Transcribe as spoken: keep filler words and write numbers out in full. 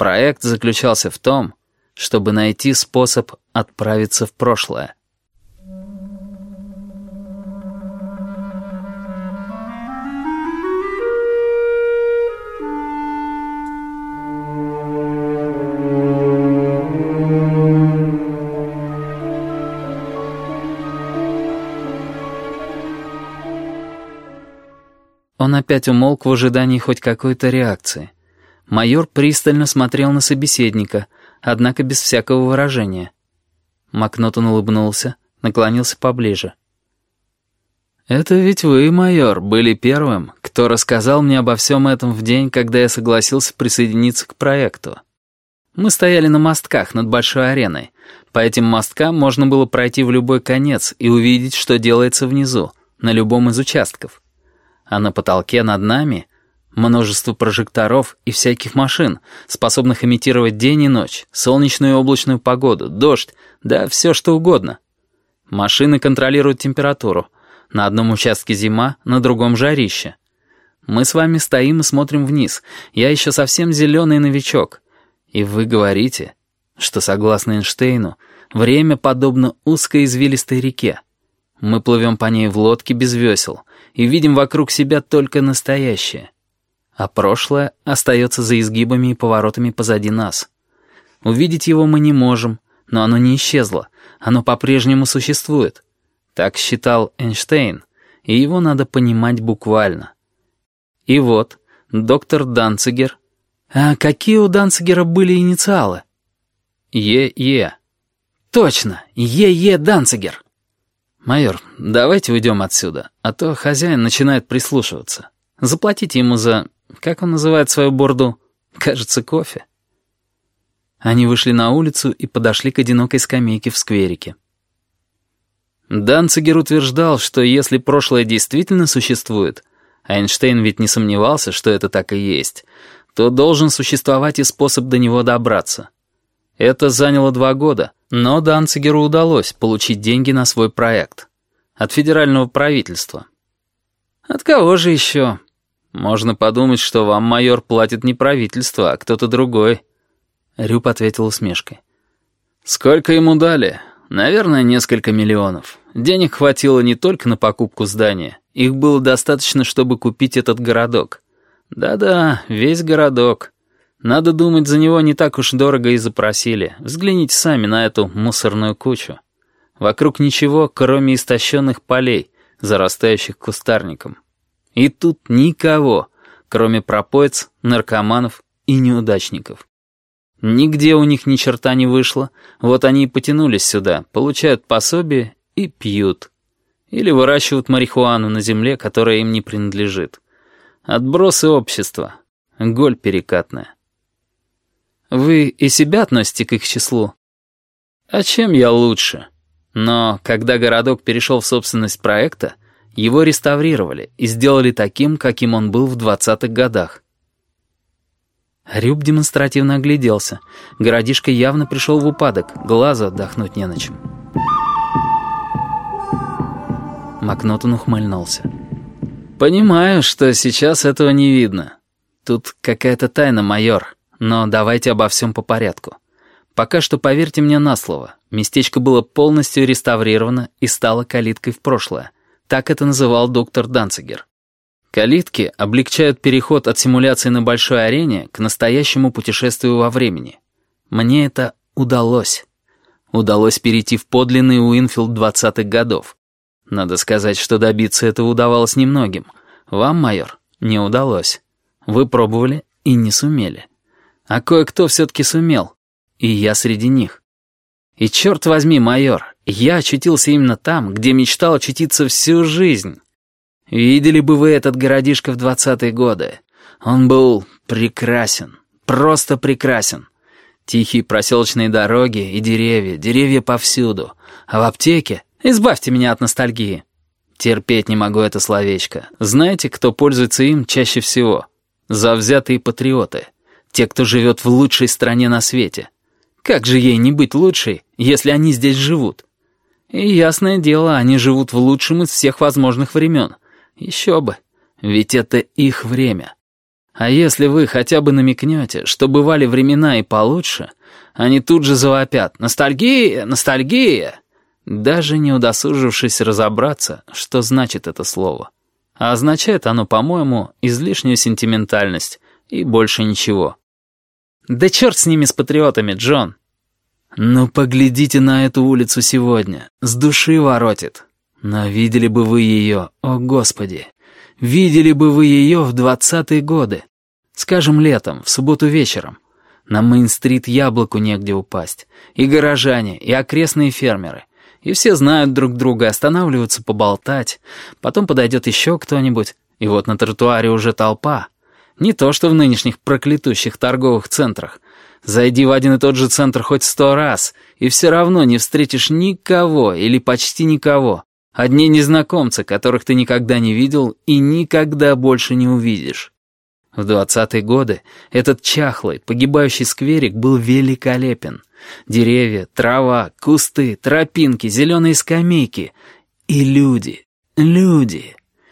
Проект заключался в том, чтобы найти способ отправиться в прошлое. Он опять умолк в ожидании хоть какой-то реакции. Майор пристально смотрел на собеседника, однако без всякого выражения. Макнотон улыбнулся, наклонился поближе. «Это ведь вы, майор, были первым, кто рассказал мне обо всем этом в день, когда я согласился присоединиться к проекту. Мы стояли на мостках над большой ареной. По этим мосткам можно было пройти в любой конец и увидеть, что делается внизу, на любом из участков. А на потолке над нами множество прожекторов и всяких машин, способных имитировать день и ночь, солнечную и облачную погоду, дождь, да все что угодно. Машины контролируют температуру. На одном участке зима, на другом жарище. Мы с вами стоим и смотрим вниз. Я еще совсем зеленый новичок. И вы говорите, что, согласно Эйнштейну, время подобно узкой извилистой реке. Мы плывем по ней в лодке без весел и видим вокруг себя только настоящее. А прошлое остается за изгибами и поворотами позади нас. Увидеть его мы не можем, но оно не исчезло, оно по-прежнему существует. Так считал Эйнштейн, и его надо понимать буквально. И вот, доктор Данцигер... А какие у Данцигера были инициалы? Е-Е. Точно, Е-Е Данцигер. «Майор, давайте уйдем отсюда, а то хозяин начинает прислушиваться. Заплатите ему за... Как он называет свою бурду? Кажется, кофе». Они вышли на улицу и подошли к одинокой скамейке в скверике. Данцигер утверждал, что если прошлое действительно существует, а Эйнштейн ведь не сомневался, что это так и есть, то должен существовать и способ до него добраться. Это заняло два года, но Данцигеру удалось получить деньги на свой проект. От федерального правительства. От кого же еще? Можно подумать, что вам, майор, платит не правительство, а кто-то другой. Рюб ответил усмешкой. Сколько ему дали? Наверное, несколько миллионов. Денег хватило не только на покупку здания. Их было достаточно, чтобы купить этот городок. Да-да, весь городок. Надо думать, за него не так уж дорого и запросили. Взгляните сами на эту мусорную кучу. Вокруг ничего, кроме истощенных полей, зарастающих кустарником. И тут никого, кроме пропоиц, наркоманов и неудачников. Нигде у них ни черта не вышло, вот они и потянулись сюда, получают пособие и пьют. Или выращивают марихуану на земле, которая им не принадлежит. Отбросы общества, голь перекатная. Вы и себя относите к их числу? А чем я лучше? Но когда городок перешел в собственность проекта, его реставрировали и сделали таким, каким он был в двадцатых годах. Рюб демонстративно огляделся. Городишко явно пришел в упадок, глазу отдохнуть не на чем. Макнотон ухмыльнулся. «Понимаю, что сейчас этого не видно. Тут какая-то тайна, майор, но давайте обо всем по порядку. Пока что поверьте мне на слово, местечко было полностью реставрировано и стало калиткой в прошлое. Так это называл доктор Данцигер. Калитки облегчают переход от симуляции на большой арене к настоящему путешествию во времени. Мне это удалось. Удалось перейти в подлинный Уинфилд двадцатых годов. Надо сказать, что добиться этого удавалось немногим. Вам, майор, не удалось. Вы пробовали и не сумели. А кое-кто все-таки сумел. И я среди них. И черт возьми, майор, я очутился именно там, где мечтал очутиться всю жизнь. Видели бы вы этот городишко в двадцатые годы. Он был прекрасен, просто прекрасен. Тихие проселочные дороги и деревья, деревья повсюду. А в аптеке... Избавьте меня от ностальгии. Терпеть не могу это словечко. Знаете, кто пользуется им чаще всего? Завзятые патриоты. Те, кто живет в лучшей стране на свете. Как же ей не быть лучшей, если они здесь живут? И ясное дело, они живут в лучшем из всех возможных времен. Еще бы. Ведь это их время. А если вы хотя бы намекнете, что бывали времена и получше, они тут же завопят «Ностальгия! Ностальгия!», даже не удосужившись разобраться, что значит это слово. А означает оно, по-моему, излишнюю сентиментальность и больше ничего. Да черт с ними, с патриотами, Джон. Ну, поглядите на эту улицу сегодня. С души воротит. Но видели бы вы ее, о господи. Видели бы вы ее в двадцатые годы. Скажем, летом, в субботу вечером. На Мейн-стрит яблоку негде упасть. И горожане, и окрестные фермеры. И все знают друг друга, останавливаются поболтать. Потом подойдет еще кто-нибудь. И вот на тротуаре уже толпа. Не то, что в нынешних проклятущих торговых центрах. Зайди в один и тот же центр хоть сто раз, и все равно не встретишь никого или почти никого. Одни незнакомцы, которых ты никогда не видел и никогда больше не увидишь. В двадцатые годы этот чахлый, погибающий скверик был великолепен. Деревья, трава, кусты, тропинки, зеленые скамейки. И люди, люди...